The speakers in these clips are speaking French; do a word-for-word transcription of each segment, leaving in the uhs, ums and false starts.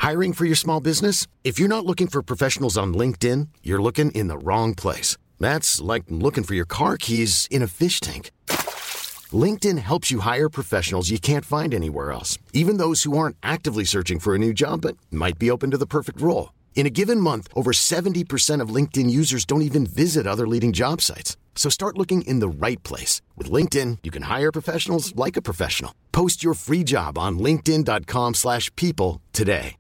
Hiring for your small business? If you're not looking for professionals on LinkedIn, you're looking in the wrong place. That's like looking for your car keys in a fish tank. LinkedIn helps you hire professionals you can't find anywhere else, even those who aren't actively searching for a new job but might be open to the perfect role. In a given month, over seventy percent of LinkedIn users don't even visit other leading job sites. So start looking in the right place. With LinkedIn, you can hire professionals like a professional. Post your free job on linkedin.com slash people today.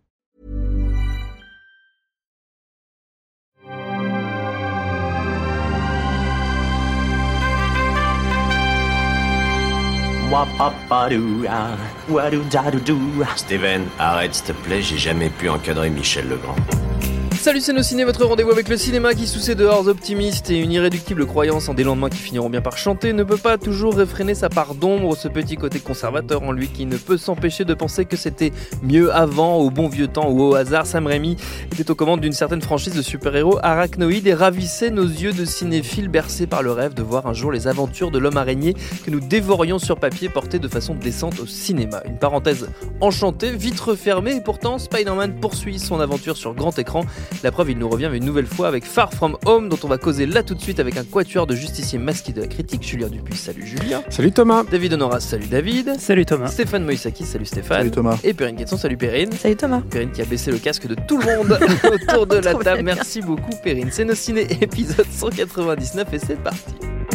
Steven, arrête s'il te plaît, j'ai jamais pu encadrer Michel Legrand. Salut, c'est Nos Ciné, votre rendez-vous avec le cinéma qui, sous ses dehors optimistes et une irréductible croyance en des lendemains qui finiront bien par chanter, ne peut pas toujours réfréner sa part d'ombre, ce petit côté conservateur en lui qui ne peut s'empêcher de penser que c'était mieux avant, au bon vieux temps ou au hasard. Sam Raimi était aux commandes d'une certaine franchise de super-héros arachnoïdes et ravissait nos yeux de cinéphiles bercés par le rêve de voir un jour les aventures de l'homme araignée que nous dévorions sur papier portées de façon décente au cinéma. Une parenthèse enchantée, vite refermée, et pourtant Spider-Man poursuit son aventure sur grand écran. La preuve, il nous revient une nouvelle fois avec Far From Home, dont on va causer là tout de suite avec un quatuor de justiciers masqués de la critique. Julien Dupuis, salut Julien. Salut Thomas. David Honoras, salut David. Salut Thomas. Stéphane Moïsaki, salut Stéphane. Salut Thomas. Et Perrine Quetzon, salut Perrine. Salut Thomas. Perrine qui a baissé le casque de tout le monde autour de la table. Merci beaucoup Perrine. C'est Nos Ciné, épisode cent quatre-vingt-dix-neuf, et c'est parti.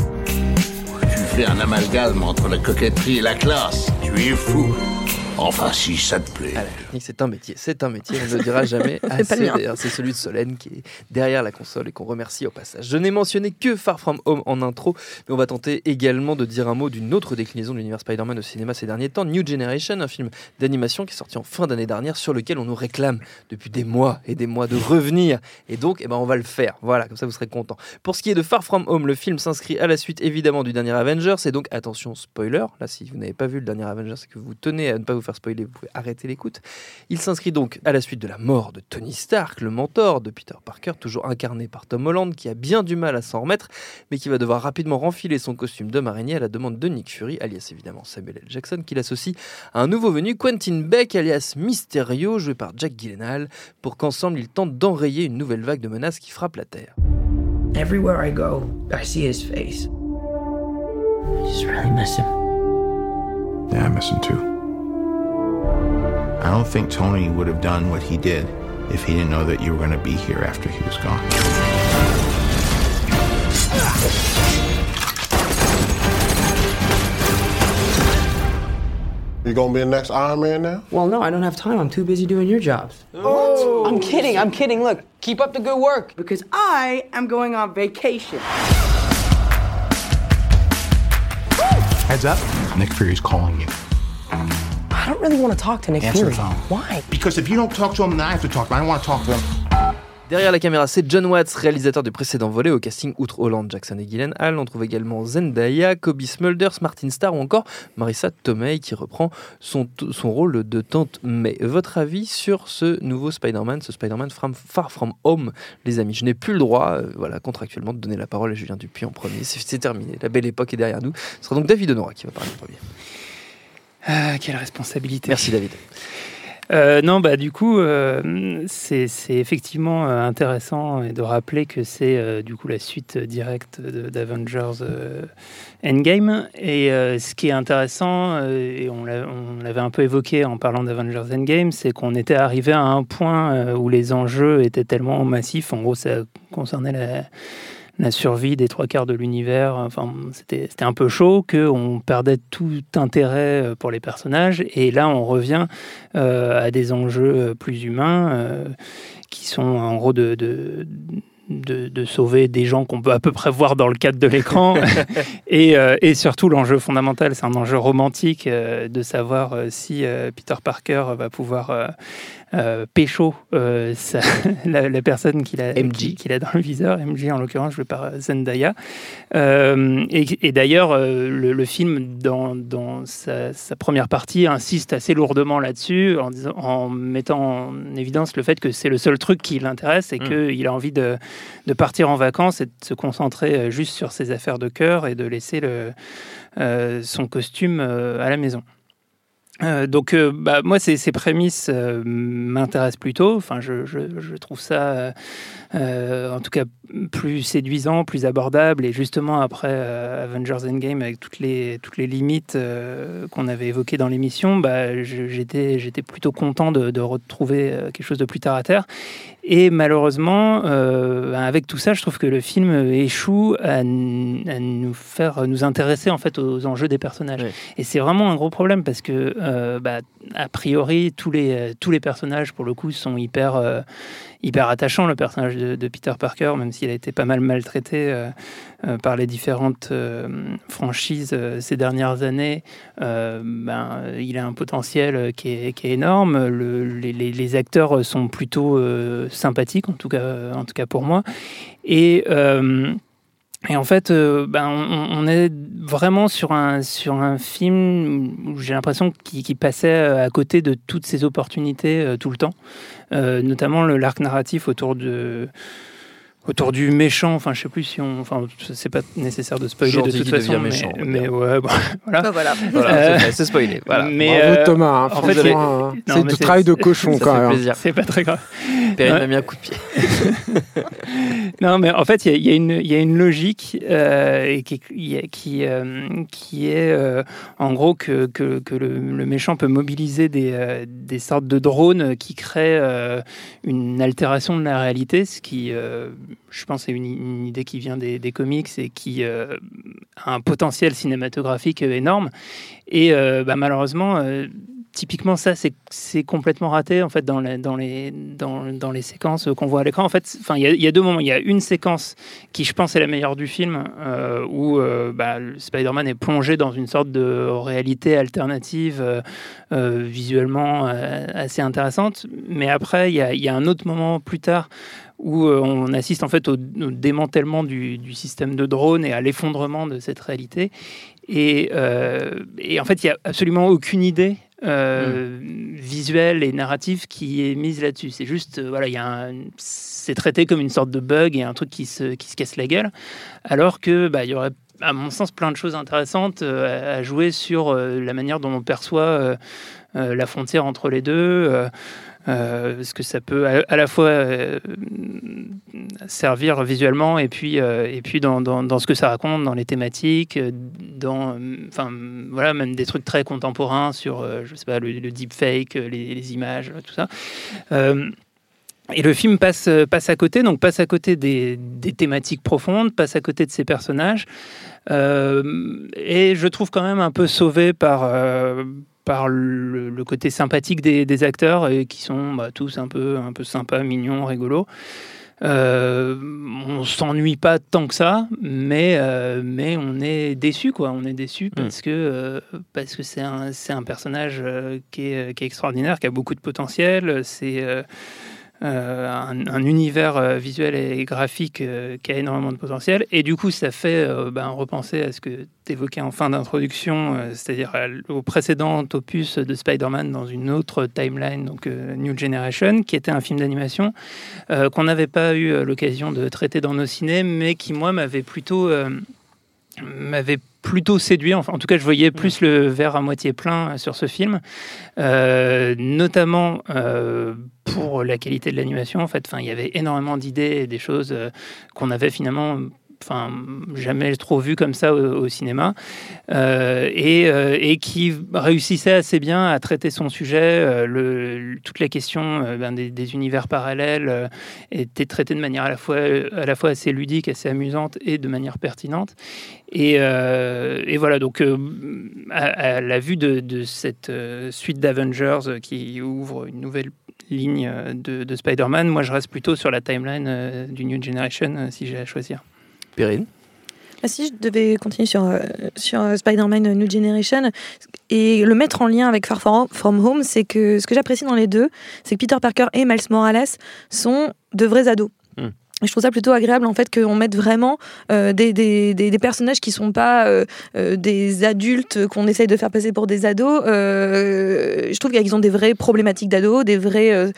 Tu fais un amalgame entre la coquetterie et la classe. Tu es fou. Enfin, si ça te plaît. Ah, la technique, c'est un métier, c'est un métier, on ne le dira jamais assez. C'est, d'ailleurs, c'est celui de Solène qui est derrière la console et qu'on remercie au passage. Je n'ai mentionné que Far From Home en intro, mais on va tenter également de dire un mot d'une autre déclinaison de l'univers Spider-Man au cinéma ces derniers temps, New Generation, un film d'animation qui est sorti en fin d'année dernière, sur lequel on nous réclame depuis des mois et des mois de revenir. Et donc, eh ben, on va le faire. Voilà, comme ça vous serez contents. Pour ce qui est de Far From Home, le film s'inscrit à la suite évidemment du dernier Avengers, et donc attention, spoiler, là si vous n'avez pas vu le dernier Avengers et que vous tenez à ne pas vous faire spoiler, vous pouvez arrêter l'écoute. Il s'inscrit donc à la suite de la mort de Tony Stark, le mentor de Peter Parker, toujours incarné par Tom Holland, qui a bien du mal à s'en remettre, mais qui va devoir rapidement renfiler son costume d'homme araignée à la demande de Nick Fury, alias évidemment Samuel L. Jackson, qui l'associe à un nouveau venu, Quentin Beck, alias Mysterio, joué par Jack Gyllenhaal, pour qu'ensemble ils tentent d'enrayer une nouvelle vague de menaces qui frappe la Terre. Everywhere I go, I see his face. I just really miss him. Yeah, I miss him too. I don't think Tony would have done what he did if he didn't know that you were going to be here after he was gone. You gonna be the next Iron Man now? Well, no, I don't have time. I'm too busy doing your jobs. Oh. I'm kidding, I'm kidding. Look, keep up the good work. Because I am going on vacation. Heads up, Nick Fury's calling you. I don't really want to talk to Nick Answer Fury. the phone. Why? Because if you don't talk to him, then I have to talk to him. I don't want to talk to him. Derrière la caméra, c'est John Watts, réalisateur du précédent volet. Au casting, outre Holland, Jackson et Gyllenhaal, on trouve également Zendaya, Cobie Smulders, Martin Starr ou encore Marissa Tomei qui reprend son, son rôle de Tante May. Votre avis sur ce nouveau Spider-Man, ce Spider-Man from, Far From Home, les amis? Je n'ai plus le droit, euh, voilà, contractuellement, de donner la parole à Julien Dupuis en premier. C'est, c'est terminé, la belle époque est derrière nous. Ce sera donc David Honora qui va parler en premier. Ah, quelle responsabilité. Merci David. Euh, non, bah du coup, euh, c'est, c'est effectivement euh, intéressant de rappeler que c'est euh, du coup la suite directe de, d'Avengers euh, Endgame. Et euh, ce qui est intéressant, euh, et on, l'a, on l'avait un peu évoqué en parlant d'Avengers Endgame, c'est qu'on était arrivé à un point euh, où les enjeux étaient tellement massifs. En gros, ça concernait la la survie des trois quarts de l'univers, enfin, c'était, c'était un peu chaud, qu'on perdait tout intérêt pour les personnages. Et là, on revient euh, à des enjeux plus humains euh, qui sont en gros de... de De, de sauver des gens qu'on peut à peu près voir dans le cadre de l'écran. et, euh, et surtout, l'enjeu fondamental, c'est un enjeu romantique euh, de savoir euh, si euh, Peter Parker va pouvoir euh, euh, pécho euh, sa, la, la personne qu'il a, M J. qu'il a dans le viseur, M J en l'occurrence, joué par Zendaya. Euh, et, et d'ailleurs, euh, le, le film, dans, dans sa, sa première partie, insiste assez lourdement là-dessus, en, disant, en mettant en évidence le fait que c'est le seul truc qui l'intéresse et mmh. qu'il a envie de de partir en vacances et de se concentrer juste sur ses affaires de cœur et de laisser le, euh, son costume euh, à la maison. Euh, donc, euh, bah, moi, ces, ces prémices euh, m'intéressent plutôt. Enfin, je, je, je trouve ça, euh, en tout cas, plus séduisant, plus abordable. Et justement, après euh, Avengers Endgame, avec toutes les, toutes les limites euh, qu'on avait évoquées dans l'émission, bah, je, j'étais, j'étais plutôt content de, de retrouver quelque chose de plus terre à terre. Et malheureusement, euh, avec tout ça, je trouve que le film échoue à, à nous faire nous intéresser en fait aux enjeux des personnages. Oui. Et c'est vraiment un gros problème parce que, euh, bah, a priori, tous les tous les personnages pour le coup sont hyper euh, hyper attachants. Le personnage de, de Peter Parker, même s'il a été pas mal maltraité euh, euh, par les différentes euh, franchises euh, ces dernières années, euh, ben, il a un potentiel qui est, qui est énorme. Le, les, les acteurs sont plutôt euh, sympathiques, en tout cas, en tout cas pour moi. Et euh, Et en fait, euh, ben, on, on est vraiment sur un, sur un film où j'ai l'impression qu'il, qu'il passait à côté de toutes ces opportunités euh, tout le temps, euh, notamment le, l'arc narratif autour de... autour du méchant, enfin je sais plus si on, enfin c'est pas nécessaire de spoiler Gentil de toute façon, mais, méchant, mais ouais, bon, voilà. Ah, voilà, voilà euh, c'est, c'est spoilé. Voilà. Mais Bravo euh, Thomas, hein, en fait, c'est, non, c'est du c'est, travail de cochon quand même. Plaisir. C'est pas très grave. Perrine m'a mis un coup de pied. Non, mais en fait, il y, y a une, il y a une logique euh, et qui, qui, euh, qui est euh, en gros que, que, que le, le méchant peut mobiliser des, euh, des sortes de drones qui créent euh, une altération de la réalité, ce qui euh, je pense c'est une, une idée qui vient des, des comics et qui euh, a un potentiel cinématographique énorme. Et euh, bah, malheureusement, euh, typiquement ça, c'est, c'est complètement raté en fait dans les, dans les, dans, dans les séquences qu'on voit à l'écran. En fait, enfin, il y, y a deux moments. Il y a une séquence qui, je pense, est la meilleure du film, euh, où euh, bah, Spider-Man est plongé dans une sorte de réalité alternative, euh, euh, visuellement euh, assez intéressante. Mais après, il y a, y a un autre moment plus tard où euh, on assiste en fait au, au démantèlement du, du système de drone et à l'effondrement de cette réalité. Et, euh, et en fait, il n'y a absolument aucune idée euh, mmh. visuelle et narrative qui est mise là-dessus. C'est juste, euh, voilà, il y a un, c'est traité comme une sorte de bug et un truc qui se, qui se casse la gueule, alors que bah, il y aurait, à mon sens, plein de choses intéressantes euh, à jouer sur euh, la manière dont on perçoit euh, euh, la frontière entre les deux. Euh, Euh, parce que ça peut à, à la fois euh, servir visuellement et puis, euh, et puis dans, dans, dans ce que ça raconte, dans les thématiques, dans, enfin, voilà, même des trucs très contemporains sur, euh, je sais pas, le, le deepfake, les, les images, tout ça. Euh, Et le film passe, passe à côté, donc passe à côté des, des thématiques profondes, passe à côté de ses personnages, euh, et je trouve quand même un peu sauvé par, euh, par le, le côté sympathique des, des acteurs, et qui sont bah, tous un peu, un peu sympas, mignons, rigolos. Euh, on s'ennuie pas tant que ça, mais, euh, mais on est déçu, quoi. On est déçu parce mmh. que, euh, parce que c'est un, c'est un personnage euh, qui, est, qui est extraordinaire, qui a beaucoup de potentiel. C'est... Euh, Euh, un, un univers euh, visuel et graphique euh, qui a énormément de potentiel, et du coup ça fait euh, ben, repenser à ce que tu évoquais en fin d'introduction, euh, c'est-à-dire à, au précédent opus de Spider-Man dans une autre timeline, donc euh, New Generation, qui était un film d'animation euh, qu'on n'avait pas eu euh, l'occasion de traiter dans nos cinés, mais qui moi m'avait plutôt euh, m'avait plutôt séduit. Enfin, en tout cas, je voyais plus le verre à moitié plein sur ce film, euh, notamment euh, pour la qualité de l'animation. En fait, enfin, il y avait énormément d'idées et des choses euh, qu'on avait finalement, enfin, jamais trop vues comme ça au, au cinéma, euh, et, euh, et qui réussissait assez bien à traiter son sujet. Euh, le, toute la question euh, ben, des, des univers parallèles euh, était traitée de manière à la fois, à la fois assez ludique, assez amusante et de manière pertinente. Et, euh, et voilà, donc euh, à, à la vue de, de cette euh, suite d'Avengers euh, qui ouvre une nouvelle ligne de, de Spider-Man, moi je reste plutôt sur la timeline euh, du New Generation euh, si j'ai à choisir. Perrine ? Ah, si je devais continuer sur, euh, sur Spider-Man New Generation et le mettre en lien avec Far From Home, c'est que ce que j'apprécie dans les deux, c'est que Peter Parker et Miles Morales sont de vrais ados. Mm. je trouve ça plutôt agréable en fait qu'on mette vraiment euh, des, des, des, des personnages qui sont pas euh, euh, des adultes qu'on essaye de faire passer pour des ados. Euh, je trouve qu'ils ont des vraies problématiques d'ados, des vraies euh,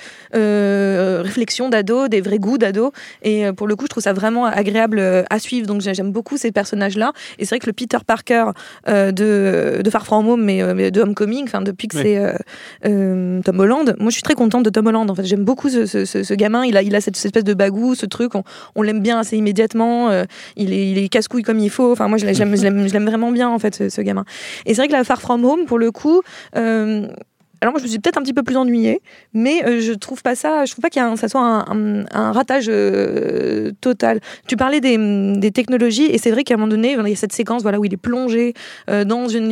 euh, réflexions d'ados, des vrais goûts d'ados. Et euh, pour le coup, je trouve ça vraiment agréable à suivre. Donc j'aime beaucoup ces personnages-là. Et c'est vrai que le Peter Parker euh, de, de Far From Home, mais, euh, mais de Homecoming, enfin depuis que oui. c'est euh, euh, Tom Holland, moi je suis très contente de Tom Holland. En fait, j'aime beaucoup ce, ce, ce, ce gamin. Il a, il a cette, cette espèce de bagou, ce truc. On, on l'aime bien assez immédiatement, euh, il est, il est casse-couille comme il faut, enfin moi je l'aime, je l'aime, je l'aime vraiment bien en fait ce, ce gamin. Et c'est vrai que la Far From Home pour le coup, euh, alors moi je me suis peut-être un petit peu plus ennuyée, mais euh, je trouve pas ça, je trouve pas qu'il y a un, ça soit un, un, un ratage euh, total. Tu parlais des, des technologies et c'est vrai qu'à un moment donné il y a cette séquence voilà où il est plongé euh, dans une,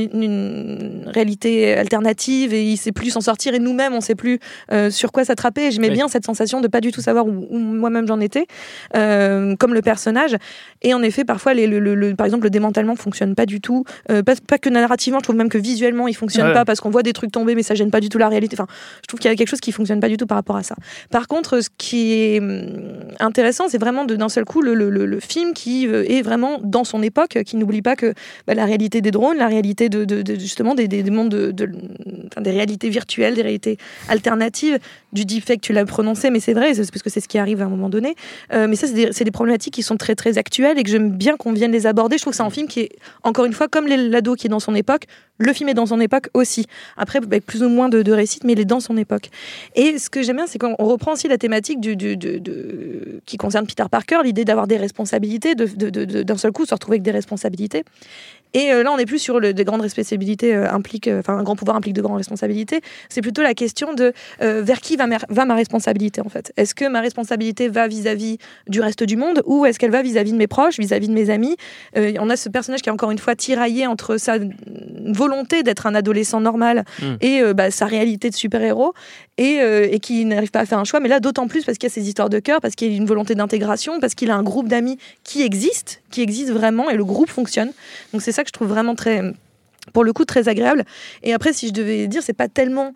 une réalité alternative et il sait plus s'en sortir et nous-mêmes on sait plus euh, sur quoi s'attraper. Et j'aimais oui. bien cette sensation de pas du tout savoir où, où moi-même j'en étais, euh, comme le personnage. Et en effet parfois les, le, le, le, par exemple le démantèlement fonctionne pas du tout, euh, pas, pas que narrativement, je trouve même que visuellement il fonctionne ouais. pas parce qu'on voit des trucs tomber mais ça gêne pas du tout la réalité. Enfin, je trouve qu'il y a quelque chose qui fonctionne pas du tout par rapport à ça. Par contre, ce qui est intéressant, c'est vraiment de, d'un seul coup le, le, le film qui est vraiment dans son époque, qui n'oublie pas que bah, la réalité des drones, la réalité de, de, de justement des, des, des mondes de, de, enfin, des réalités virtuelles, des réalités alternatives, du deepfake, tu l'as prononcé, mais c'est vrai, c'est parce que c'est ce qui arrive à un moment donné. Euh, mais ça, c'est des, c'est des problématiques qui sont très très actuelles et que j'aime bien qu'on vienne les aborder. Je trouve que c'est un film qui est, encore une fois, comme les, l'ado qui est dans son époque, le film est dans son époque aussi. Après, avec plus ou moins de, de récits, mais il est dans son époque. Et ce que j'aime bien, c'est qu'on reprend aussi la thématique du, du, du, de, qui concerne Peter Parker, l'idée d'avoir des responsabilités, de, de, de, de, d'un seul coup se retrouver avec des responsabilités. Et euh, là, on n'est plus sur le, des grandes responsabilités euh, impliquent, enfin, euh, un grand pouvoir implique de grandes responsabilités. C'est plutôt la question de euh, vers qui va ma, va ma responsabilité, en fait. Est-ce que ma responsabilité va vis-à-vis du reste du monde ou est-ce qu'elle va vis-à-vis de mes proches, vis-à-vis de mes amis? euh, On a ce personnage qui est encore une fois tiraillé entre sa volonté d'être un adolescent normal mmh. et euh, bah, sa réalité de super-héros et, euh, et qui n'arrive pas à faire un choix. Mais là, d'autant plus parce qu'il y a ces histoires de cœur, parce qu'il y a une volonté d'intégration, parce qu'il a un groupe d'amis qui existe, qui existe vraiment et le groupe fonctionne. Donc c'est ça que je trouve vraiment très, pour le coup, très agréable. Et après, si je devais dire, c'est pas tellement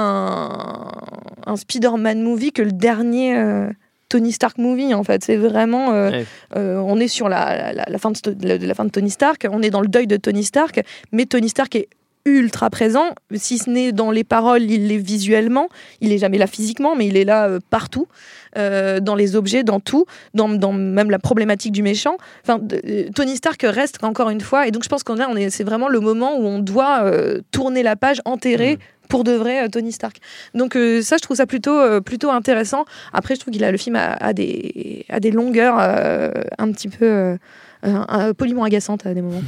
un, un Spider-Man movie que le dernier euh, Tony Stark movie, en fait. C'est vraiment, euh, ouais. euh, on est sur la, la, la, fin de, la, la fin de Tony Stark, on est dans le deuil de Tony Stark, mais Tony Stark est ultra présent, si ce n'est dans les paroles, il l'est visuellement, il est jamais là physiquement, mais il est là euh, partout, euh, dans les objets, dans tout, dans, dans même la problématique du méchant. Enfin, de, Tony Stark reste encore une fois, et donc je pense qu'on a, on est, c'est vraiment le moment où on doit euh, tourner la page, enterrer mmh. pour de vrai euh, Tony Stark. Donc euh, ça, je trouve ça plutôt, euh, plutôt intéressant. Après, je trouve qu'il a le film a, a des, a des longueurs euh, un petit peu euh, Euh, euh, poliment agaçante à des moments.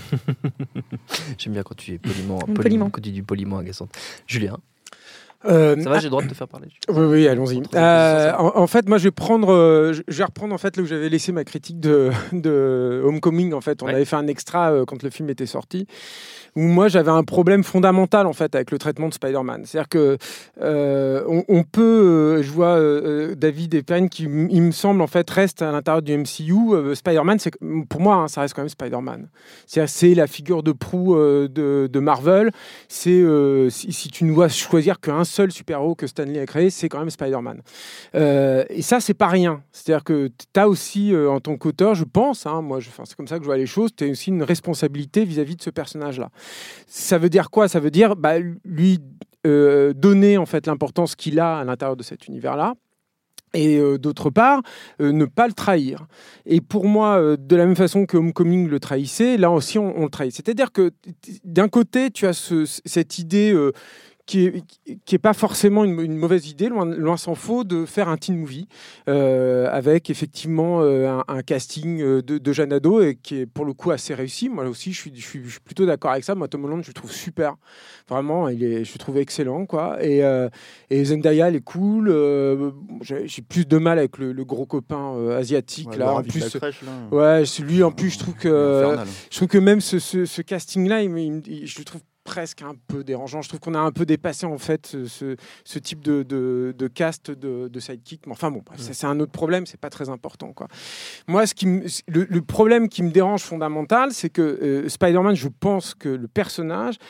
J'aime bien quand tu es poliment, poliment. poliment quand tu dis poliment agaçante. Julien, euh, ça va, j'ai le droit de te faire parler. Oui, oui, allons-y. Euh, en, en fait, moi, je vais prendre, euh, je vais reprendre en fait là où j'avais laissé ma critique de, de Homecoming. En fait, on ouais. avait fait un extra euh, quand le film était sorti, où moi j'avais un problème fondamental en fait avec le traitement de Spider-Man. C'est-à-dire que euh, on, on peut, euh, je vois euh, David et Penn qui, il me semble en fait, reste à l'intérieur du M C U. Euh, Spider-Man, c'est pour moi, hein, ça reste quand même Spider-Man. C'est-à-dire, c'est la figure de proue euh, de, de Marvel. C'est euh, si, si tu ne dois choisir qu'un seul super-héros que Stan Lee a créé, c'est quand même Spider-Man. Euh, et ça, c'est pas rien. C'est-à-dire que tu as aussi, euh, en tant qu'auteur, je pense, hein, moi, je, c'est comme ça que je vois les choses, tu as aussi une responsabilité vis-à-vis de ce personnage-là. Ça veut dire quoi ? Ça veut dire bah, lui euh, donner en fait l'importance qu'il a à l'intérieur de cet univers-là. Et euh, d'autre part, euh, ne pas le trahir. Et pour moi, euh, de la même façon que Homecoming le trahissait, là aussi on, on le trahit. C'est-à-dire que d'un côté, tu as ce, cette idée euh, qui est, qui est pas forcément une, une mauvaise idée, loin, loin s'en faut, de faire un teen movie euh, avec effectivement euh, un, un casting de, de Jeanne Ado et qui est pour le coup assez réussi. Moi aussi, je suis, je suis, je suis plutôt d'accord avec ça. Moi, Tom Holland, je le trouve super. Vraiment, il est, je le trouve excellent, quoi. Et, euh, et Zendaya, elle est cool. Euh, j'ai, j'ai plus de mal avec le, le gros copain euh, asiatique ouais, là. En plus, crèche, là. Ouais, celui en plus, je trouve que, euh, je trouve que même ce, ce, ce casting-là, il, il, il, je le trouve presque un peu dérangeant. Je trouve qu'on a un peu dépassé en fait ce, ce type de, de, de cast de, de sidekick. Mais enfin bon, bref, ouais. ça, c'est un autre problème, c'est pas très important, quoi. Moi, ce qui me, le, le problème qui me dérange fondamental, c'est que euh, Spider-Man, je pense que le personnage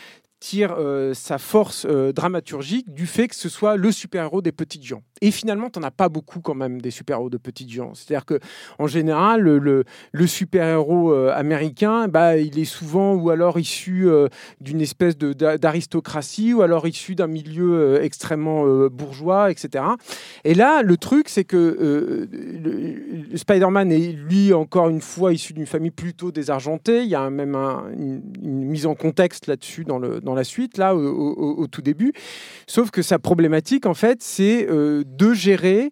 tire euh, sa force euh, dramaturgique du fait que ce soit le super-héros des petites gens. Et finalement, t'en as pas beaucoup quand même des super-héros de petites gens. C'est-à-dire que en général, le, le, le super-héros euh, américain, bah, il est souvent ou alors issu euh, d'une espèce de, d'aristocratie ou alors issu d'un milieu euh, extrêmement euh, bourgeois, et cetera. Et là, le truc, c'est que euh, le, le Spider-Man est, lui, encore une fois, issu d'une famille plutôt désargentée. Il y a même un, une, une mise en contexte là-dessus dans, le, dans la suite, là, au, au, au tout début. Sauf que sa problématique, en fait, c'est euh, de gérer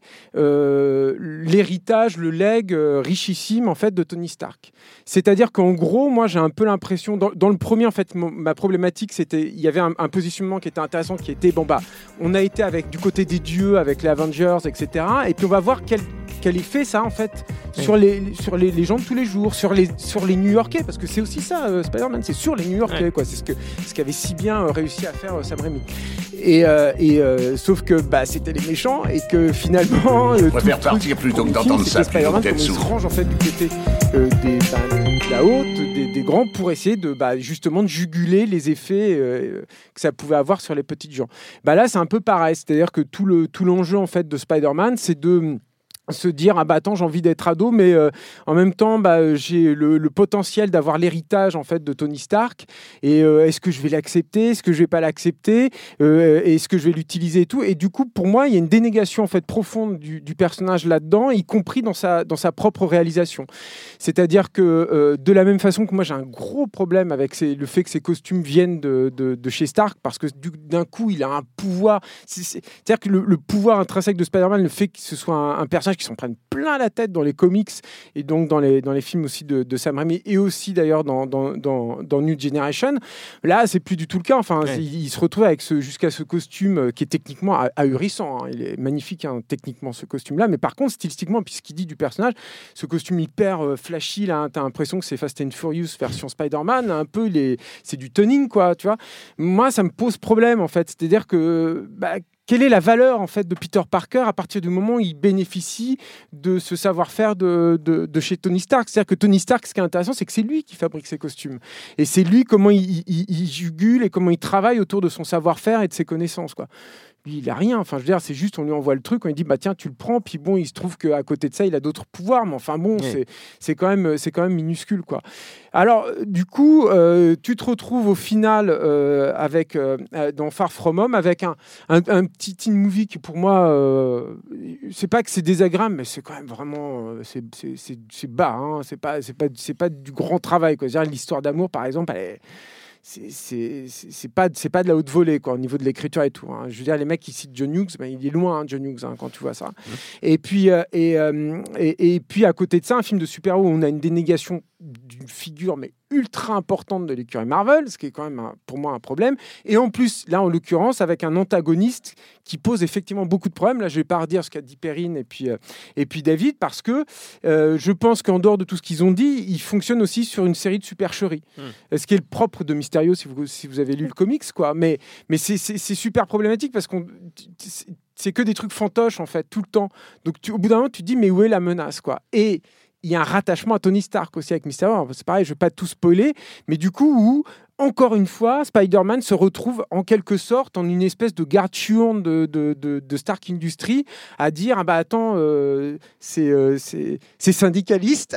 euh, l'héritage, le legs euh, richissime, en fait, de Tony Stark. C'est-à-dire qu'en gros, moi, j'ai un peu l'impression... Dans, dans le premier, en fait, mon, ma problématique, c'était... Il y avait un, un positionnement qui était intéressant, qui était, bon, bah, on a été avec, du côté des dieux, avec les Avengers, et cetera. Et puis, on va voir quel, quel effet ça, en fait, oui. sur, les, sur les, les gens de tous les jours, sur les, sur les New-Yorkais, parce que c'est aussi ça, euh, Spider-Man, c'est sur les New-Yorkais, ouais. quoi. C'est ce, que, ce qu'avait si bien euh, réussi à faire euh, Sam Raimi. Et, euh, et euh, sauf que bah, c'était les méchants et que finalement... Je préfère partir plutôt que d'entendre ça. Spider-Man, comme il se range en fait du côté euh, des, bah, de la haute, des, des grands, pour essayer de bah, justement de juguler les effets euh, que ça pouvait avoir sur les petites gens. Bah, là, c'est un peu pareil. C'est-à-dire que tout, le, tout l'enjeu en fait, de Spider-Man, c'est de... se dire ah bah attends j'ai envie d'être ado mais euh, en même temps bah j'ai le, le potentiel d'avoir l'héritage en fait de Tony Stark et euh, est-ce que je vais l'accepter, est-ce que je vais pas l'accepter, euh, est-ce que je vais l'utiliser et tout, et du coup pour moi il y a une dénégation en fait profonde du, du personnage là-dedans, y compris dans sa dans sa propre réalisation. C'est-à-dire que euh, de la même façon que moi j'ai un gros problème avec ces, le fait que ces costumes viennent de, de, de chez Stark, parce que du, d'un coup il a un pouvoir, c'est, c'est, c'est-à-dire que le, le pouvoir intrinsèque de Spider-Man, le fait que ce soit un, un personnage qui s'en prennent plein la tête dans les comics et donc dans les, dans les films aussi de, de Sam Raimi et aussi d'ailleurs dans, dans, dans, dans New Generation. Là, c'est plus du tout le cas. Enfin, ouais. il, il se retrouve avec ce, jusqu'à ce costume qui est techniquement ahurissant. Hein. Il est magnifique, hein, techniquement, ce costume-là. Mais par contre, stylistiquement, puis ce qu'il dit du personnage, ce costume hyper euh, flashy, là, hein, t'as l'impression que c'est Fast and Furious version Spider-Man. Un peu, les, c'est du toning, quoi, tu vois. Moi, ça me pose problème, en fait. C'est-à-dire que... Bah, quelle est la valeur en fait de Peter Parker à partir du moment où il bénéficie de ce savoir-faire de, de, de chez Tony Stark? C'est-à-dire que Tony Stark, ce qui est intéressant, c'est que c'est lui qui fabrique ses costumes. Et c'est lui comment il, il, il jugule et comment il travaille autour de son savoir-faire et de ses connaissances, quoi. Lui, il a rien. Enfin, je veux dire, c'est juste, on lui envoie le truc, on lui dit, bah tiens, tu le prends. Puis bon, il se trouve qu'à côté de ça, il a d'autres pouvoirs. Mais enfin bon, oui. c'est, c'est, quand même, c'est quand même minuscule, quoi. Alors, du coup, euh, tu te retrouves au final euh, avec, euh, dans Far From Home avec un, un, un petit teen movie qui, pour moi, euh, c'est pas que c'est désagréable, mais c'est quand même vraiment, euh, c'est, c'est, c'est, c'est bas. Hein. C'est pas, c'est pas, c'est pas du grand travail, quoi. C'est-à-dire, l'histoire d'amour, par exemple, elle est... C'est, c'est, c'est, c'est, pas, c'est pas de la haute volée, quoi, au niveau de l'écriture et tout. Hein. Je veux dire, les mecs qui citent John Hughes, ben, il est loin, hein, John Hughes, hein, quand tu vois ça. Mmh. Et, puis, euh, et, euh, et, et puis, à côté de ça, un film de super-héros où on a une dénégation d'une figure, mais ultra importante de l'écurie Marvel, ce qui est quand même un, pour moi un problème. Et en plus, là, en l'occurrence, avec un antagoniste qui pose effectivement beaucoup de problèmes. Là, je ne vais pas redire ce qu'a dit Perrine et puis, euh, et puis David, parce que euh, je pense qu'en dehors de tout ce qu'ils ont dit, ils fonctionnent aussi sur une série de supercheries. Mmh. Ce qui est le propre de Mysterio, si vous, si vous avez lu le comics, quoi. Mais, mais c'est, c'est, c'est super problématique parce qu'on... C'est, c'est que des trucs fantoches, en fait, tout le temps. Donc, tu, au bout d'un moment, tu te dis, mais où est la menace, quoi? Et il y a un rattachement à Tony Stark aussi avec Mysterio. Alors, c'est pareil, je ne vais pas tout spoiler, mais du coup, où, encore une fois, Spider-Man se retrouve en quelque sorte en une espèce de garde-chiourne de, de, de, de Stark Industries à dire ah bah attends, euh, c'est, euh, c'est, c'est syndicaliste.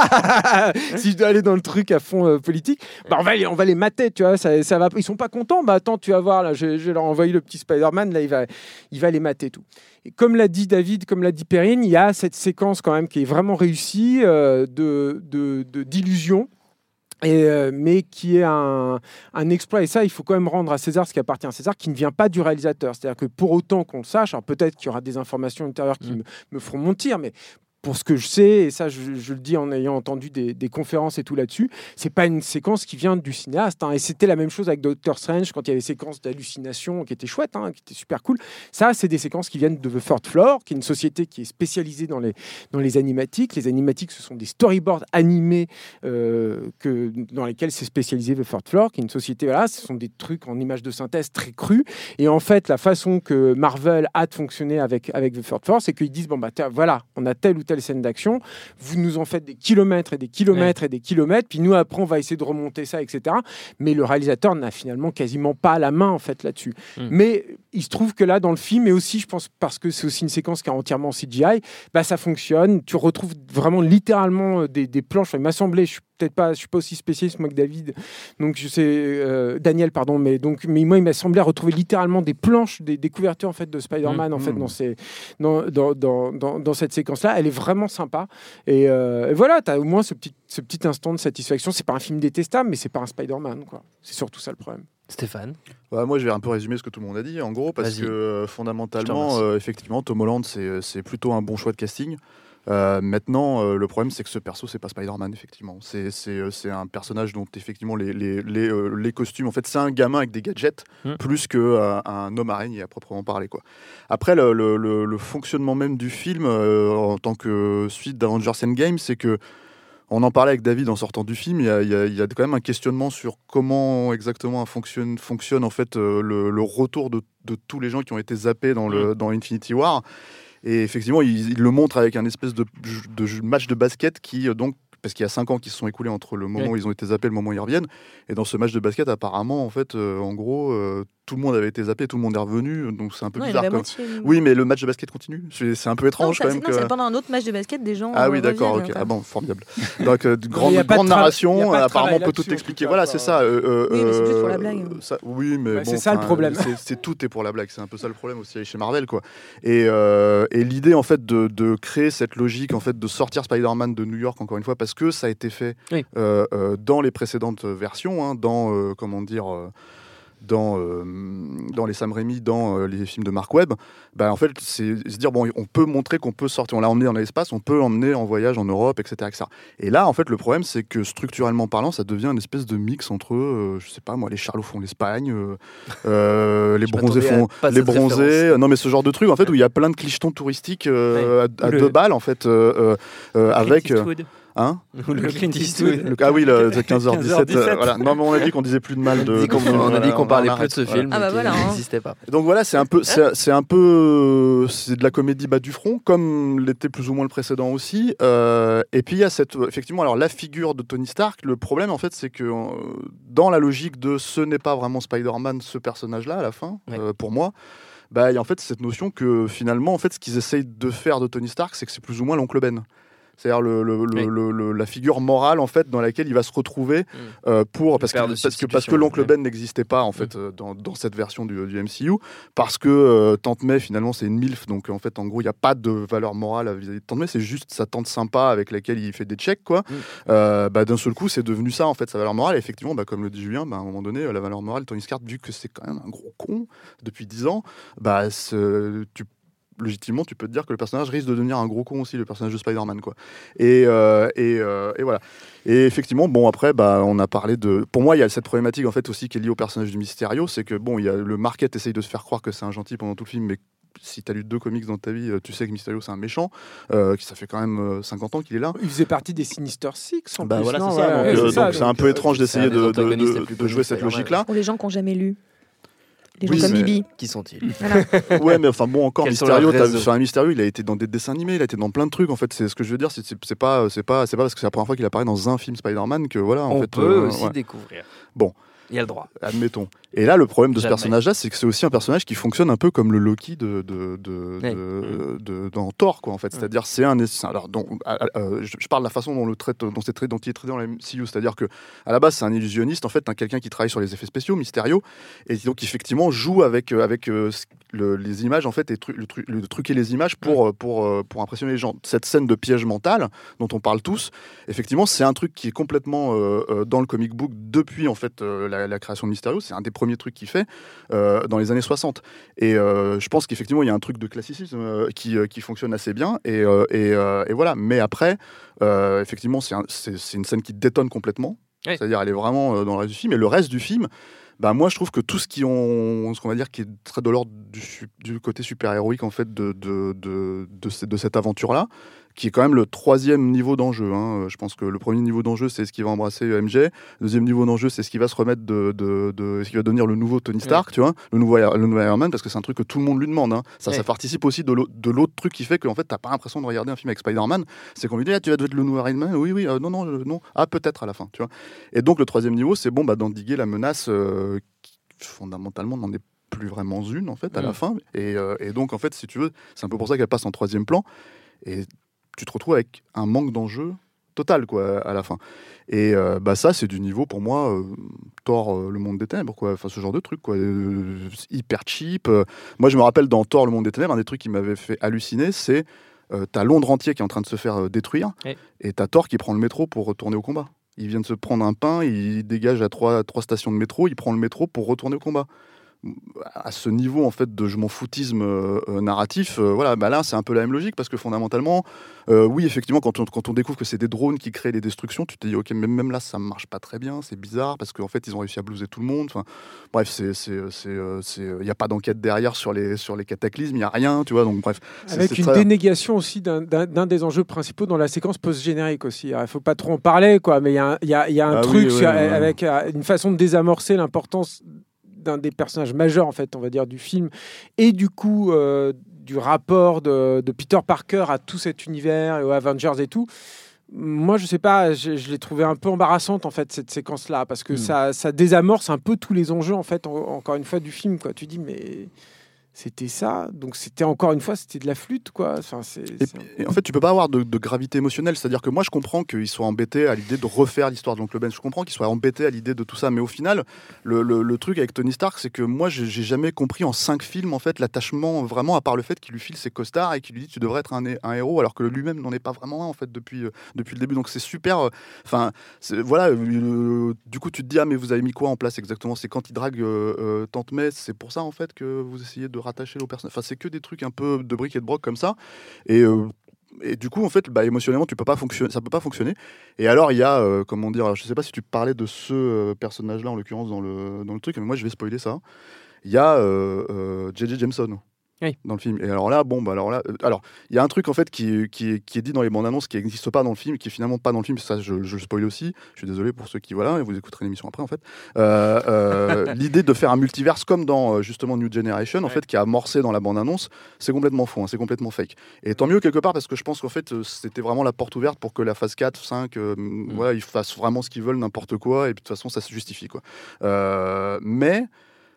Si je dois aller dans le truc à fond euh, politique, bah on va les, on va les mater, tu vois. Ça, ça va, ils sont pas contents. Bah attends, tu vas voir là, je, je vais leur envoyer le petit Spider-Man là, il va, il va les mater tout. Et comme l'a dit David, comme l'a dit Perrine, il y a cette séquence quand même qui est vraiment réussie euh, de, de, de d'illusion. Et euh, mais qui est un, un exploit, et ça il faut quand même rendre à César ce qui appartient à César, qui ne vient pas du réalisateur. C'est-à-dire que pour autant qu'on le sache, alors peut-être qu'il y aura des informations intérieures qui mmh. me, me feront mentir, mais pour ce que je sais, et ça je, je le dis en ayant entendu des, des conférences et tout là-dessus, c'est pas une séquence qui vient du cinéaste, hein. Et c'était la même chose avec Doctor Strange quand il y avait des séquences d'hallucination qui étaient chouettes, hein, qui étaient super cool. Ça, c'est des séquences qui viennent de The Third Floor, qui est une société qui est spécialisée dans les, dans les animatiques. Les animatiques, ce sont des storyboards animés euh, que, dans lesquels c'est spécialisé The Third Floor, qui est une société, voilà, ce sont des trucs en images de synthèse très crus. Et en fait, la façon que Marvel a de fonctionner avec, avec The Third Floor, c'est qu'ils disent, bon bah voilà, on a tel ou tel telle scène d'action, vous nous en faites des kilomètres et des kilomètres ouais. et des kilomètres, puis nous après on va essayer de remonter ça, et cetera. Mais le réalisateur n'a finalement quasiment pas la main en fait là-dessus. Mmh. Mais il se trouve que là dans le film, et aussi je pense parce que c'est aussi une séquence qui est entièrement en C G I, bah ça fonctionne. Tu retrouves vraiment littéralement des, des planches. Enfin, il m'a semblé, je suis peut-être pas, je suis pas aussi spécialiste moi que David, donc je sais euh, Daniel pardon, mais donc mais moi il m'a semblé retrouver littéralement des planches, des, des couvertures en fait de Spider-Man mmh, en fait mmh. dans ces dans, dans, dans, dans, dans cette séquence-là. Elle est vraiment sympa et, euh, et voilà, t'as au moins ce petit ce petit instant de satisfaction. C'est pas un film détestable, mais c'est pas un Spider-Man quoi. C'est surtout ça le problème. Stéphane. Ouais, moi, je vais un peu résumer ce que tout le monde a dit, en gros, parce Vas-y. que euh, fondamentalement, euh, effectivement, Tom Holland, c'est, c'est plutôt un bon choix de casting. Euh, maintenant, euh, le problème, c'est que ce perso, c'est pas Spider-Man, effectivement. C'est, c'est, euh, c'est un personnage dont, effectivement, les, les, les, euh, les costumes, en fait, c'est un gamin avec des gadgets, mmh. plus qu'un euh, un homme araignée à proprement parler, quoi. Après, le, le, le, le fonctionnement même du film, euh, en tant que suite d'Avengers Endgame, c'est que on en parlait avec David en sortant du film, il y a, il y a, il y a quand même un questionnement sur comment exactement fonctionne, fonctionne en fait, euh, le, le retour de, de tous les gens qui ont été zappés dans, le, dans Infinity War. Et effectivement, il, il le montre avec un espèce de, de match de basket qui, donc, parce qu'il y a cinq ans qui se sont écoulés entre le moment oui. où ils ont été zappés et le moment où ils reviennent. Et dans ce match de basket, apparemment, en fait, euh, en gros, euh, tout le monde avait été zappé, tout le monde est revenu, donc c'est un peu non, bizarre. Moitié... Oui, mais le match de basket continue. C'est, c'est un peu étrange non, ça, quand même. Non, que... c'est pendant un autre match de basket, des gens. Ah oui, d'accord, ok. Ah bon, formidable. Donc, euh, grande, grande narration, apparemment, on peut tout expliquer. Voilà, c'est ça. Euh, oui, mais c'est juste pour la blague. Ça, oui, mais ouais, bon. C'est ça le problème. C'est, c'est tout est pour la blague. C'est un peu ça le problème aussi chez Marvel, quoi. Et, euh, et l'idée, en fait, de, de créer cette logique, en fait, de sortir Spider-Man de New York, encore une fois, parce que ça a été fait oui. euh, euh, dans les précédentes versions, hein, dans, euh, comment dire. Euh, Dans, euh, dans les Sam Raimi, dans euh, les films de Mark Webb, bah, en fait, c'est se dire, bon, on peut montrer qu'on peut sortir, on l'a emmené dans l'espace, on peut emmener en voyage en Europe, et cetera, et cetera. Et là, en fait, le problème, c'est que structurellement parlant, ça devient une espèce de mix entre, euh, je sais pas, moi, les Charlots font l'Espagne, euh, euh, les bronzés font les bronzés, non, mais ce genre de truc, en fait, où il y a plein de clichetons touristiques euh, ouais. à, à le... deux balles, en fait, euh, euh, avec... Hein le Clint Eastwood. Le, ah oui, le, le quinze heures dix-sept. Euh, voilà. Non, mais on a dit qu'on disait plus de mal de. On a dit qu'on, on a dit qu'on parlait plus de ce film. Ah bah voilà. Il n'existait pas. Donc voilà, c'est un peu, c'est, c'est un peu, c'est de la comédie bas du front, comme l'était plus ou moins le précédent aussi. Euh, et puis il y a cette, effectivement, alors la figure de Tony Stark. Le problème, en fait, c'est que euh, dans la logique de ce n'est pas vraiment Spider-Man, ce personnage-là, à la fin, ouais. euh, pour moi. Bah, il y a en fait cette notion que finalement, en fait, ce qu'ils essayent de faire de Tony Stark, c'est que c'est plus ou moins l'oncle Ben. C'est-à-dire le, le, oui. le, le, la figure morale en fait dans laquelle il va se retrouver mmh. euh, pour parce que, parce que parce que l'oncle oui. Ben n'existait pas en fait mmh. euh, dans, dans cette version du, du M C U parce que euh, Tante May finalement c'est une milf donc en fait en gros il y a pas de valeur morale vis-à-vis de Tante May, c'est juste sa tante sympa avec laquelle il fait des checks quoi. Mmh. Euh, bah, d'un seul coup c'est devenu ça en fait sa valeur morale et effectivement bah, comme le dit Julien bah, à un moment donné la valeur morale de Tony Stark vu que c'est quand même un gros con depuis dix ans bah tu légitimement, tu peux te dire que le personnage risque de devenir un gros con aussi, le personnage de Spider-Man, quoi. Et, euh, et, euh, et voilà. Et effectivement, bon, après, bah, on a parlé de... Pour moi, il y a cette problématique, en fait, aussi, qui est liée au personnage du Mysterio, c'est que, bon, il y a le market essaye de se faire croire que c'est un gentil pendant tout le film, mais si tu as lu deux comics dans ta vie, tu sais que Mysterio, c'est un méchant, euh, ça fait quand même cinquante ans qu'il est là. Il faisait partie des Sinister Six, en bah plus, voilà, non, c'est ça. ouais, donc, ouais, euh, c'est, donc, ça, c'est un donc, peu étrange d'essayer de, de, de, de jouer cette normal. logique-là. Pour les gens qui n'ont jamais lu. Les gens oui, comme mais... Bibi. Qui sont-ils voilà. Ouais, mais enfin bon, encore Quelles Mysterio, enfin, un Mysterio, il a été dans des dessins animés, il a été dans plein de trucs. En fait, c'est ce que je veux dire, c'est, c'est, c'est pas, c'est pas, c'est pas parce que c'est la première fois qu'il apparaît dans un film Spider-Man que voilà. En On fait, peut euh, aussi ouais. découvrir. Bon. Il y a le droit. Admettons. Et là, le problème de Jamais. ce personnage-là, c'est que c'est aussi un personnage qui fonctionne un peu comme le Loki de, de, de, oui. de, de, de dans Thor, quoi, en fait. C'est-à-dire, c'est un. Alors, donc, euh, je, je parle de la façon dont, le traite, dont, c'est traité, dont il est traité dans la M C U. C'est-à-dire que, à la base, c'est un illusionniste, en fait, un, quelqu'un qui travaille sur les effets spéciaux, Mysterio, et donc, effectivement, joue avec, avec euh, le, les images, en fait, et tru, le, tru, le truquer les images pour, oui. pour, pour, pour impressionner les gens. Cette scène de piège mental, dont on parle tous, effectivement, c'est un truc qui est complètement euh, dans le comic book depuis, en fait, euh, la, la création de Mysterio. C'est un des premiers trucs qu'il fait euh, dans les années soixante. Et euh, je pense qu'effectivement, il y a un truc de classicisme euh, qui, euh, qui fonctionne assez bien. Et, euh, et, euh, et voilà. Mais après, euh, effectivement, c'est, un, c'est, c'est une scène qui détonne complètement. Oui. C'est-à-dire, elle est vraiment euh, dans le reste du film. Et le reste du film, bah, moi, je trouve que tout ce qui ont, ce qu'on va dire, qui est très de l'ordre du, du côté super-héroïque, en fait, de, de, de, de, de, de cette aventure-là, qui est quand même le troisième niveau d'enjeu. Hein. Je pense que le premier niveau d'enjeu, c'est ce qui va embrasser M J. Le deuxième niveau d'enjeu, c'est ce qui va se remettre de, de, de ce qui va devenir le nouveau Tony Stark, ouais. tu vois, le nouveau, le nouveau Iron Man, parce que c'est un truc que tout le monde lui demande. Hein. Ça, ouais. ça participe aussi de l'autre, de l'autre truc qui fait que en fait, t'as pas l'impression de regarder un film avec Spider-Man. C'est qu'on lui dit, ah, tu vas être le nouveau Iron Man. Oui, oui, euh, non, non, euh, non. Ah, peut-être à la fin, tu vois. Et donc le troisième niveau, c'est bon, bah, d'endiguer la menace euh, qui fondamentalement n'en est plus vraiment une en fait à mmh. la fin. Et, euh, et donc en fait, si tu veux, c'est un peu pour ça qu'elle passe en troisième plan. Et tu te retrouves avec un manque d'enjeu total quoi à la fin. Et euh, bah ça c'est du niveau pour moi euh, Thor euh, le monde des ténèbres quoi, enfin ce genre de truc quoi, euh, hyper cheap. Euh, moi je me rappelle dans Thor le monde des ténèbres, un des trucs qui m'avait fait halluciner, c'est euh, t'as Londres entier qui est en train de se faire euh, détruire oui. et t'as Thor qui prend le métro pour retourner au combat. Il vient de se prendre un pain, il dégage à trois, trois stations de métro, il prend le métro pour retourner au combat. À ce niveau en fait de je m'en foutisme euh, narratif, euh, voilà, bah là c'est un peu la même logique parce que fondamentalement, euh, oui effectivement quand on, quand on découvre que c'est des drones qui créent les destructions, tu te dis ok mais même là ça marche pas très bien, c'est bizarre parce qu'en fait ils ont réussi à blouser tout le monde. Enfin bref c'est c'est c'est c'est il y a pas d'enquête derrière sur les sur les cataclysmes, il y a rien, tu vois donc bref. C'est, Avec c'est une très... dénégation aussi d'un, d'un, d'un des enjeux principaux dans la séquence post-générique aussi. Il faut pas trop en parler quoi, mais il y a il y a il y a un ah, truc oui, sur, oui, oui, avec oui. une façon de désamorcer l'importance d'un des personnages majeurs en fait on va dire du film et du coup euh, du rapport de, de Peter Parker à tout cet univers et aux Avengers et tout. Moi je sais pas, je, je l'ai trouvé un peu embarrassante en fait cette séquence là parce que mmh. ça, ça désamorce un peu tous les enjeux en fait en, encore une fois du film quoi. Tu dis mais c'était ça, donc c'était encore une fois c'était de la flûte quoi. Enfin, c'est, et, c'est un... et en fait tu peux pas avoir de, de gravité émotionnelle, c'est-à-dire que moi je comprends qu'ils soient embêtés à l'idée de refaire l'histoire de l'oncle Ben, je comprends qu'ils soient embêtés à l'idée de tout ça, mais au final le, le, le truc avec Tony Stark c'est que moi j'ai, j'ai jamais compris en cinq films en fait l'attachement vraiment à part le fait qu'il lui file ses costards et qu'il lui dit tu devrais être un, un héros alors que lui-même n'en est pas vraiment un en fait depuis, euh, depuis le début, donc c'est super enfin euh, voilà euh, du coup tu te dis ah mais vous avez mis quoi en place exactement, c'est quand il drague euh, euh, Tante May, c'est pour ça en fait que vous essayez de rattacher au personnage. Enfin, c'est que des trucs un peu de bric et de broc comme ça. Et, euh, et du coup, en fait, bah, émotionnellement, tu peux pas fonctionner, ça peut pas fonctionner. Et alors, il y a, euh, comment dire, alors, je sais pas si tu parlais de ce euh, personnage-là, en l'occurrence, dans le, dans le truc, mais moi, je vais spoiler ça. Il y a euh, euh, J J Jameson. Oui. Dans le film. Et alors là, bon, bah alors là, euh, alors il y a un truc en fait qui, qui, qui est dit dans les bandes annonces qui n'existe pas dans le film, qui est finalement pas dans le film. Ça, je, je le spoil aussi. Je suis désolé pour ceux qui voilà, et vous écouterez l'émission après en fait. Euh, euh, l'idée de faire un multiverse comme dans justement New Generation, en ouais. fait, qui a amorcé dans la bande annonce, c'est complètement faux, hein, c'est complètement fake. Et tant mieux quelque part parce que je pense qu'en fait, c'était vraiment la porte ouverte pour que la phase quatre, cinq, euh, mm. voilà, ils fassent vraiment ce qu'ils veulent, n'importe quoi, et puis de toute façon, ça se justifie quoi. Euh, mais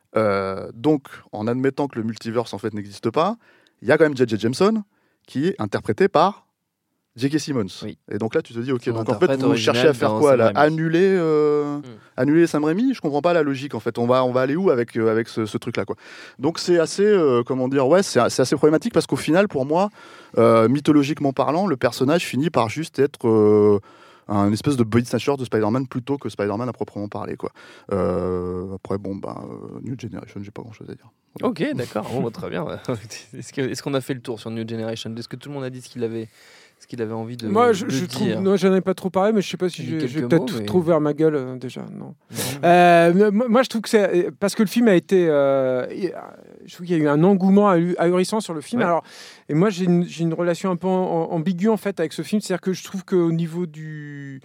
euh, donc, en admettant que le multiverse en fait n'existe pas. Il y a quand même J J Jameson qui est interprété par J K. Simmons. Oui. Et donc là, tu te dis, ok, Son donc en fait, vous cherchez à faire quoi là, annuler, euh, mm. annuler Sam Raimi. Je comprends pas la logique en fait. On va, on va aller où avec, euh, avec ce, ce truc-là quoi. Donc c'est assez, euh, comment dire, ouais, c'est, c'est assez problématique parce qu'au final, pour moi, euh, mythologiquement parlant, le personnage finit par juste être euh, un espèce de body snatcher de Spider-Man plutôt que Spider-Man à proprement parler quoi. Euh, après bon bah euh, New Generation, j'ai pas grand-chose à dire. Voilà. Ok, d'accord, bon, bah, très bien. Est-ce, que, est-ce qu'on a fait le tour sur New Generation ? Est-ce que tout le monde a dit ce qu'il avait, ce qu'il avait envie de, moi, je, de je dire trouve, non, j'en ai pas trop parlé, mais je sais pas si je, je vais peut-être mais... trop vers ma gueule euh, déjà. Non. non. Euh, moi, je trouve que c'est parce que le film a été, euh, je trouve qu'il y a eu un engouement ahurissant sur le film. Ouais. Alors, et moi, j'ai une, j'ai une relation un peu ambiguë en fait avec ce film, c'est-à-dire que je trouve qu'au niveau du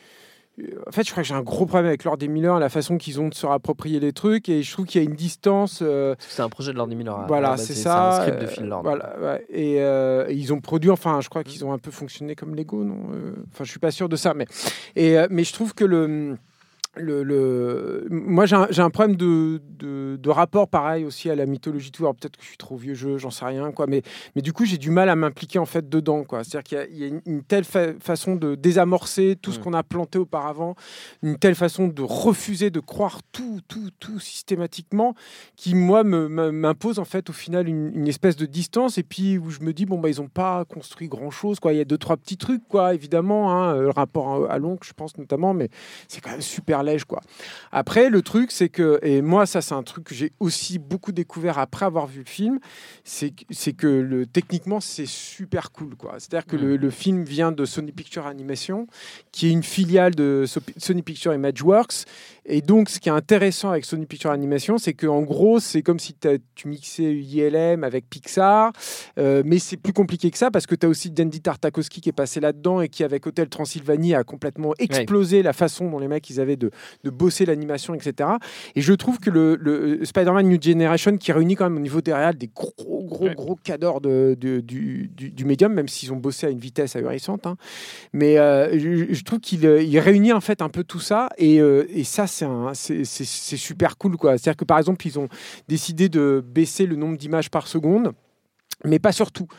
En fait, je crois que j'ai un gros problème avec Lord et Miller, la façon qu'ils ont de se rapproprier les trucs, et je trouve qu'il y a une distance. Euh... C'est un projet de Lord et Miller. Voilà, bah, c'est, c'est ça. C'est un script de Phil Lord. Voilà, ouais. et, euh, et ils ont produit, enfin, je crois qu'ils ont un peu fonctionné comme Lego, non euh, Enfin, je suis pas sûr de ça, mais et euh, mais je trouve que le Le, le... Moi, j'ai un, j'ai un problème de, de, de rapport pareil aussi à la mythologie. Tout. Alors, peut-être que je suis trop vieux jeu, j'en sais rien, quoi. Mais, mais du coup, j'ai du mal à m'impliquer en fait dedans, quoi. C'est-à-dire qu'il y a, il y a une, une telle fa- façon de désamorcer tout mmh. ce qu'on a planté auparavant, une telle façon de refuser de croire tout, tout, tout systématiquement, qui moi me, me, m'impose en fait au final une, une espèce de distance. Et puis où je me dis bon bah ils ont pas construit grand-chose, quoi. Il y a deux trois petits trucs, quoi. Évidemment, hein, le rapport à, à l'oncle, je pense notamment, mais c'est quand même super super léger, quoi. Après, le truc, c'est que, et moi, ça, c'est un truc que j'ai aussi beaucoup découvert après avoir vu le film, c'est, c'est que le, techniquement, c'est super cool, quoi. C'est-à-dire que mmh. le, le film vient de Sony Pictures Animation, qui est une filiale de Sony Pictures Imageworks. Et donc, ce qui est intéressant avec Sony Pictures Animation, c'est qu'en gros, c'est comme si tu mixais I L M avec Pixar, euh, mais c'est plus compliqué que ça, parce que tu as aussi Andy Tartakovsky qui est passé là-dedans et qui, avec Hotel Transylvanie, a complètement explosé ouais. la façon dont les mecs ils avaient de, de bosser l'animation, et cetera. Et je trouve que le, le Spider-Man New Generation, qui réunit quand même au niveau des réals des gros, gros, ouais. gros cadors de, de, du, du, du médium, même s'ils ont bossé à une vitesse ahurissante, hein. mais euh, je, je trouve qu'il il réunit en fait un peu tout ça, et, euh, et ça, C'est, un, c'est, c'est, c'est super cool, quoi. C'est-à-dire que par exemple, ils ont décidé de baisser le nombre d'images par seconde, mais pas sur tout.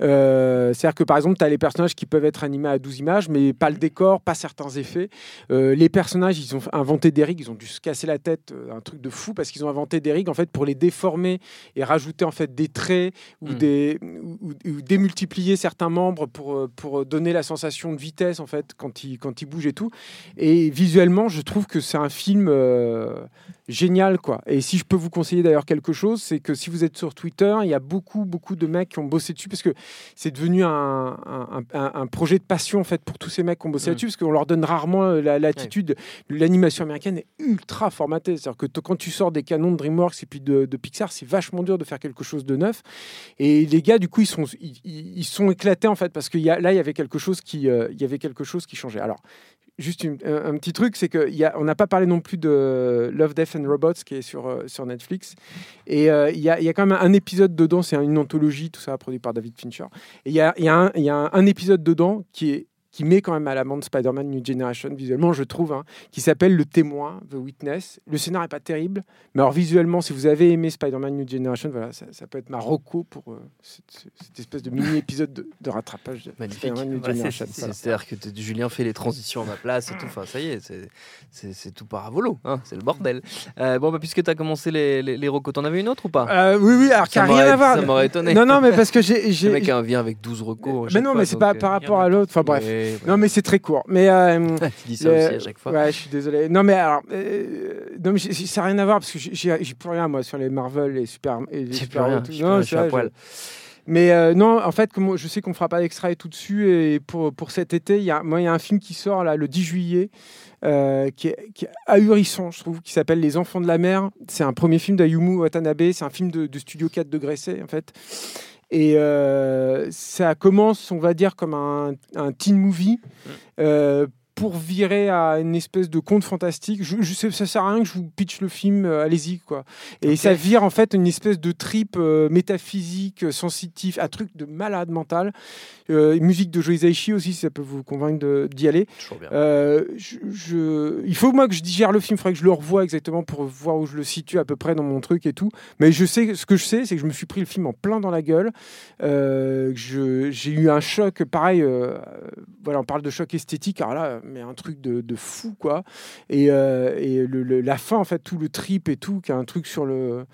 Euh, c'est-à-dire que par exemple, tu as les personnages qui peuvent être animés à douze images, mais pas le décor, pas certains effets. Euh, les personnages, ils ont inventé des rigs, ils ont dû se casser la tête, un truc de fou, parce qu'ils ont inventé des rigs en fait, pour les déformer et rajouter en fait, des traits ou, mmh. des, ou, ou démultiplier certains membres pour, pour donner la sensation de vitesse en fait, quand ils, quand ils bougent et tout. Et visuellement, je trouve que c'est un film euh, génial, quoi. Et si je peux vous conseiller d'ailleurs quelque chose, c'est que si vous êtes sur Twitter, il y a beaucoup, beaucoup de mecs qui ont bossé dessus, parce que c'est devenu un, un, un, un projet de passion en fait, pour tous ces mecs qui ont bossé mmh. là-dessus, parce qu'on leur donne rarement la latitude. Ouais. L'animation américaine est ultra formatée. C'est-à-dire que t- quand tu sors des canons de DreamWorks et puis de, de Pixar, c'est vachement dur de faire quelque chose de neuf. Et les gars, du coup, ils sont, ils, ils sont éclatés, en fait, parce que y a, là, il y avait quelque chose qui, euh, il y avait quelque chose qui changeait. Alors, juste une, un, un petit truc, c'est qu'on n'a pas parlé non plus de Love, Death and Robots, qui est sur, euh, sur Netflix. Et il euh, y, y a quand même un épisode dedans, c'est une anthologie, tout ça, produit par David Fincher. Et il y a, y a, un, y a un, un épisode dedans qui est qui met quand même à l'amende Spider-Man New Generation, visuellement, je trouve, hein, qui s'appelle Le Témoin, The Witness. Le scénario n'est pas terrible, mais alors visuellement, si vous avez aimé Spider-Man New Generation, voilà, ça, ça peut être ma reco pour euh, cette, cette espèce de mini-épisode de, de rattrapage de Magnifique. Spider-Man New bah, Generation. C'est, c'est, voilà. C'est-à-dire que t- Julien fait les transitions à ma place et tout, enfin, ça y est, c'est, c'est, c'est tout paravolo, hein, c'est le bordel. Euh, bon, bah, puisque tu as commencé les, les, les recos, t'en avais une autre ou pas euh, Oui, oui, alors qui n'a rien à voir. Ça m'aurait étonné. Non, non, mais parce que j'ai... j'ai le mec a un vient avec douze recos. Mais non, fois, mais c'est pas euh, par rapport à l'autre, enfin bref. Ouais, non, mais c'est très court. Mais euh, tu dis ça le... aussi à chaque fois. Ouais, je suis désolé. Non, mais alors, euh, non, mais ça n'a rien à voir parce que j'ai, j'ai plus rien moi sur les Marvel, les super, et les j'ai super. Plus rien. Tout. Je non, je suis à poil. Mais euh, non, en fait, comme je sais qu'on fera pas d'extra et tout dessus, et pour pour cet été, il y a, moi, il y a un film qui sort là le dix juillet. Euh, qui, est, qui est ahurissant, je trouve, qui s'appelle Les Enfants de la Mer. C'est un premier film d'Ayumu Watanabe. C'est un film de, de studio quatre degrés C, en fait. Et euh, ça commence, on va dire, comme un, un teen movie euh, pour virer à une espèce de conte fantastique. Je, je sais, ça sert à rien que je vous pitch le film, euh, allez-y, quoi. Et okay. Ça vire en fait une espèce de trip euh, métaphysique, sensitif, un truc de malade mental. Euh, musique de Joe Hisaishi aussi, si ça peut vous convaincre de, d'y aller. Euh, je, je... Il faut moi que je digère le film, il faudrait que je le revoie exactement pour voir où je le situe à peu près dans mon truc et tout. Mais je sais, ce que je sais, c'est que je me suis pris le film en plein dans la gueule. Euh, je, j'ai eu un choc, pareil, euh, voilà, on parle de choc esthétique, alors là, mais un truc de, de fou, quoi. Et, euh, et le, le, la fin, en fait, tout le trip et tout, qui a un truc sur le...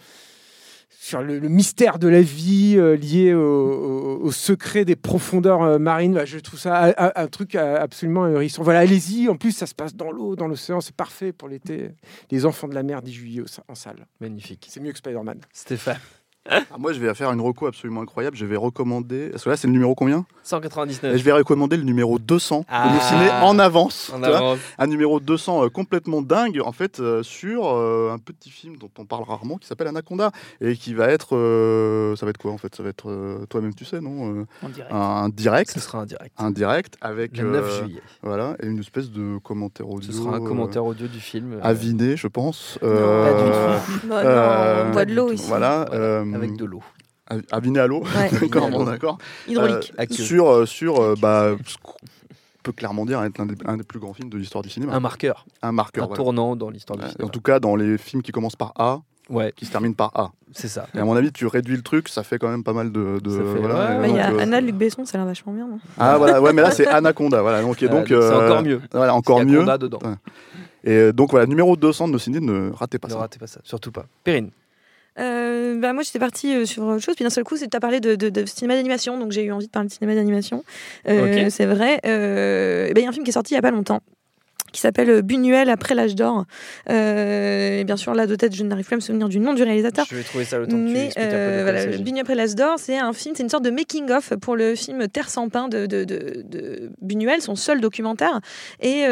sur le, le mystère de la vie euh, lié au, au, au secret des profondeurs euh, marines. Bah, je trouve ça un, un, un truc absolument ahurissant. Voilà, allez-y. En plus, ça se passe dans l'eau, dans l'océan. C'est parfait pour l'été. Les Enfants de la Mer, dix juillet en salle. Magnifique. C'est mieux que Spider-Man. Stéphane. Ah, moi, je vais faire une reco absolument incroyable. Je vais recommander... Parce que là, c'est le numéro combien ? cent quatre-vingt-dix-neuf. Et je vais recommander le numéro deux cents. Ah, le ciné en avance. En avance. Un numéro deux cents euh, complètement dingue, en fait, euh, sur euh, un petit film dont on parle rarement, qui s'appelle Anaconda. Et qui va être... Euh, ça va être quoi, en fait ? Ça va être... Euh, toi-même, tu sais, non euh, En direct. Un, un direct. Ce sera un direct. Un direct avec... Le neuf juillet. Voilà, et une espèce de commentaire audio. Ce sera un commentaire audio du film. Euh, aviné, je pense. Non, euh, pas du tout. Bah, non, on boit de l'eau ici. Voilà. voilà euh, avec de l'eau. Aviné à l'eau, ouais. d'accord, bon, d'accord. Hydraulique. Euh, sur sur euh, bah, ce qu'on peut clairement dire être l'un des, un des plus grands films de l'histoire du cinéma. Un marqueur. Un marqueur. Un voilà. tournant dans l'histoire du ouais, cinéma. En tout cas, dans les films qui commencent par A, ouais. qui se terminent par A. C'est ça. Et à mon avis, tu réduis le truc, ça fait quand même pas mal de. de ça fait, voilà. Il ouais, y a euh, Anna de Luc Besson, ça a l'air vachement bien. Non ah voilà, ouais, mais là c'est Anaconda, voilà. Donc, et donc euh, c'est euh, encore mieux. Voilà, encore mieux. Dedans. Ouais. Et donc voilà, numéro deux cents de nos ciné, ne ratez pas ne ça. Ne ratez pas ça, surtout pas. Perrine. Euh, bah moi j'étais partie euh, sur autre chose, puis d'un seul coup tu as parlé de, de, de cinéma d'animation, donc j'ai eu envie de parler de cinéma d'animation. Euh, okay. C'est vrai. Il euh, bah, y a un film qui est sorti il n'y a pas longtemps. qui s'appelle Buñuel après l'âge d'or. Euh, et bien sûr, là de tête, je n'arrive plus à me souvenir du nom du réalisateur. Je vais trouver ça le temps que tu Mais expliques un peu de euh, quoi voilà, il s'agit. Buñuel après l'âge d'or, c'est un film, c'est une sorte de making-of pour le film Terre sans pain de, de, de, de Buñuel, son seul documentaire. Et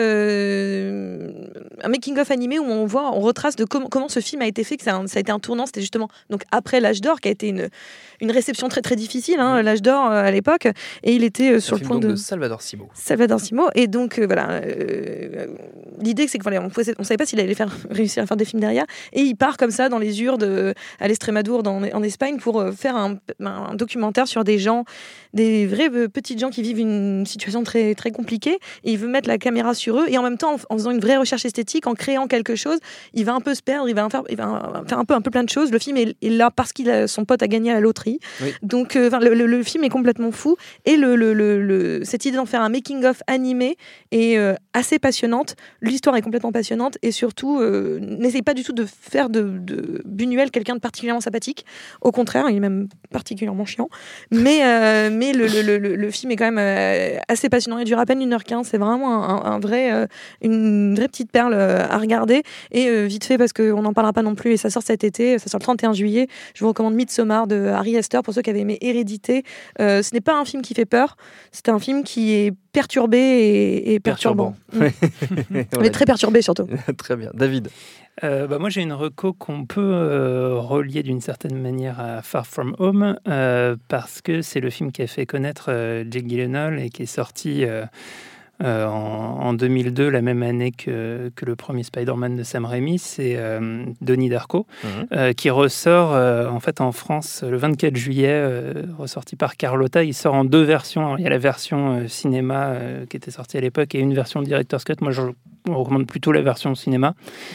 euh, un making-of animé où on voit, on retrace de com- comment ce film a été fait, que ça a, ça a été un tournant. C'était justement donc après l'âge d'or, qui a été une, une réception très très difficile, hein, l'âge d'or euh, à l'époque. Et il était euh, sur Un le film point donc de... de Salvador Simo. Salvador Simo. Et donc, euh, voilà. Euh, l'idée, c'est qu'on ne savait pas s'il allait faire, réussir à faire des films derrière. Et il part comme ça dans les Urdes, à l'Estrémadour, dans, en Espagne, pour euh, faire un, un documentaire sur des gens, des vrais euh, petites gens qui vivent une situation très, très compliquée. Et il veut mettre la caméra sur eux. Et en même temps, en, en faisant une vraie recherche esthétique, en créant quelque chose, il va un peu se perdre, il va, faire, il va faire un peu, un peu plein de choses. Le film est, est là parce qu'il a, son pote a gagné à la loterie. Oui. Donc, euh, le, le, le film est complètement fou. Et le, le, le, le, cette idée d'en faire un making-of animé est euh, assez passionnante. L'histoire est complètement passionnante. Et surtout, euh, n'essaye pas du tout de faire de, de Buñuel quelqu'un de particulièrement sympathique. Au contraire, il est même particulièrement chiant. Mais, euh, mais le, le, le, le film est quand même euh, assez passionnant. Il dure à peine une heure quinze. C'est vraiment un, un vrai, euh, une vraie petite perle euh, à regarder. Et euh, vite fait, parce qu'on n'en parlera pas non plus, et ça sort cet été, ça sort le trente et un juillet. Je vous recommande Midsommar de Ari Aster pour ceux qui avaient aimé Hérédité. Euh, ce n'est pas un film qui fait peur, c'est un film qui est perturbé et, et perturbant. perturbant. Mmh. Mais très perturbé surtout. Très bien. David. Euh, bah moi, j'ai une reco qu'on peut euh, relier d'une certaine manière à Far From Home euh, parce que c'est le film qui a fait connaître euh, Jake Gyllenhaal et qui est sorti euh, euh, en, en deux mille deux, la même année que, que le premier Spider-Man de Sam Raimi. C'est euh, Donnie Darko mmh. euh, qui ressort euh, en fait en France le vingt-quatre juillet, euh, ressorti par Carlotta. Il sort en deux versions. Alors, il y a la version euh, cinéma euh, qui était sortie à l'époque et une version Director's Cut. Moi, je recommande plutôt la version cinéma.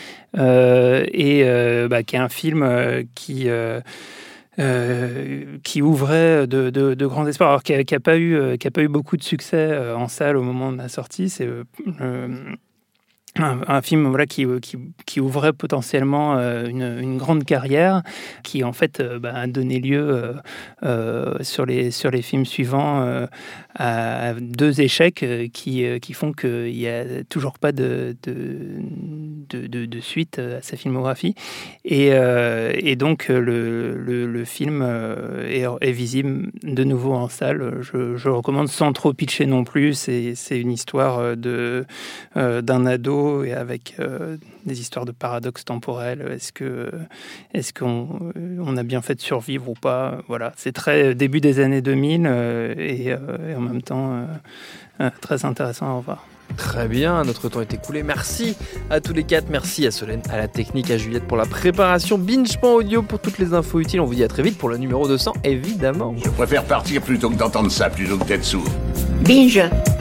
Euh, et euh, bah, qui est un film euh, qui euh, euh, qui ouvrait de, de, de grands espoirs, alors qui n'a pas eu qui a pas eu beaucoup de succès euh, en salle au moment de la sortie. C'est euh, un, un film voilà qui, qui qui ouvrait potentiellement euh, une, une grande carrière, qui en fait euh, bah, a donné lieu euh, euh, sur les sur les films suivants euh, à deux échecs euh, qui euh, qui font qu'il y a toujours pas de de, de de de suite à sa filmographie, et euh, et donc le le, le film est, est visible de nouveau en salle. Je, je le recommande sans trop pitcher non plus. C'est c'est une histoire de euh, d'un ado et avec euh, des histoires de paradoxes temporels. Est-ce que est-ce qu'on on a bien fait de survivre ou pas? Voilà, c'est très début des années deux mille euh, et, euh, et en même temps euh, euh, très intéressant à revoir. Très bien, notre temps est écoulé. Merci à tous les quatre. Merci à Solène, à la technique, à Juliette pour la préparation. Binge.audio pour toutes les infos utiles. On vous dit à très vite pour le numéro deux cents, évidemment. Je préfère partir plutôt que d'entendre ça, plutôt que d'être sourd. Binge.